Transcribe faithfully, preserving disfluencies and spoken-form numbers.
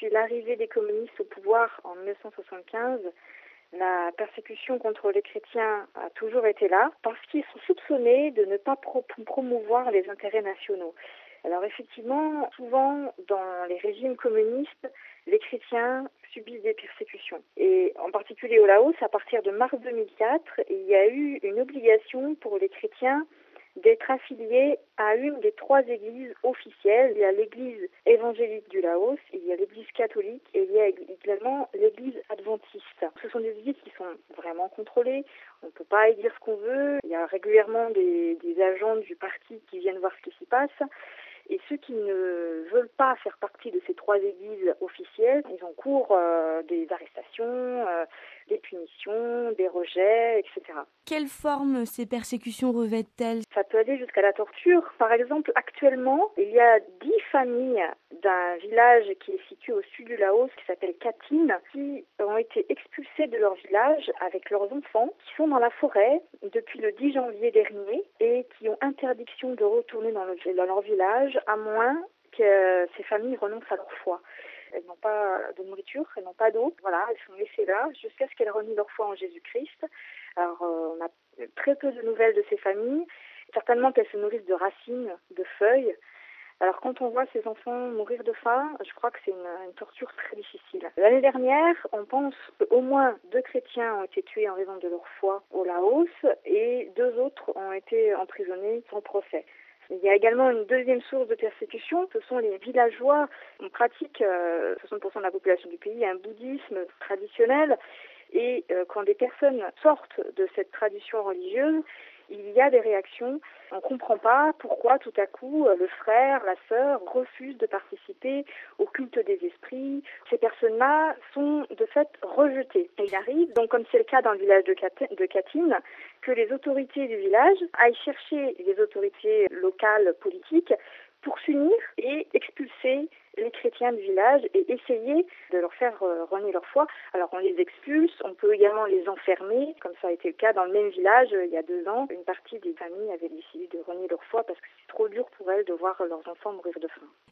depuis l'arrivée des communistes au pouvoir en mille neuf cent soixante-quinze, la persécution contre les chrétiens a toujours été là parce qu'ils sont soupçonnés de ne pas pro- promouvoir les intérêts nationaux. Alors effectivement, souvent dans les régimes communistes, les chrétiens subissent des persécutions. Et en particulier au Laos, à partir de mars deux mille quatre, il y a eu une obligation pour les chrétiens d'être affiliés à une des trois églises officielles. Il y a l'église évangélique du Laos, il y a l'église catholique et il y a également l'église adventiste. Ce sont des églises qui sont vraiment contrôlées, on ne peut pas y dire ce qu'on veut, il y a régulièrement des, des agents du parti qui viennent voir ce qui s'y passe. Et ceux qui ne veulent pas faire partie de ces trois églises officielles, ils encourent euh, des arrestations, euh, des punitions, des rejets, et cetera. Quelle forme ces persécutions revêtent-elles ? Ça peut aller jusqu'à la torture. Par exemple, actuellement, il y a dix familles d'un village qui est situé au sud du Laos, qui s'appelle Katin, qui ont été expulsées de leur village avec leurs enfants, qui sont dans la forêt depuis le dix janvier dernier et qui ont interdiction de retourner dans, le, dans leur village à moins que ces familles renoncent à leur foi. Elles n'ont pas de nourriture, elles n'ont pas d'eau. Voilà, elles sont laissées là jusqu'à ce qu'elles renient leur foi en Jésus-Christ. Alors, euh, on a très peu de nouvelles de ces familles. Certainement qu'elles se nourrissent de racines, de feuilles. Alors, quand on voit ces enfants mourir de faim, je crois que c'est une, une torture très difficile. L'année dernière, on pense qu'au moins deux chrétiens ont été tués en raison de leur foi au Laos et deux autres ont été emprisonnés sans procès. Il y a également une deuxième source de persécution, ce sont les villageois. On pratique, euh, soixante pour cent de la population du pays, un bouddhisme traditionnel. Et euh, quand des personnes sortent de cette tradition religieuse, il y a des réactions. On ne comprend pas pourquoi tout à coup le frère, la sœur refusent de participer au culte des esprits. Ces personnes-là sont de fait rejetées. Et il arrive, donc comme c'est le cas dans le village de Katin, que les autorités du village aillent chercher les autorités locales politiques pour s'unir et expulser les chrétiens du village et essayer de leur faire euh, renier leur foi. Alors on les expulse, on peut également les enfermer, comme ça a été le cas dans le même village euh, il y a deux ans. Une partie des familles avait décidé de renier leur foi parce que c'est trop dur pour elles de voir leurs enfants mourir de faim.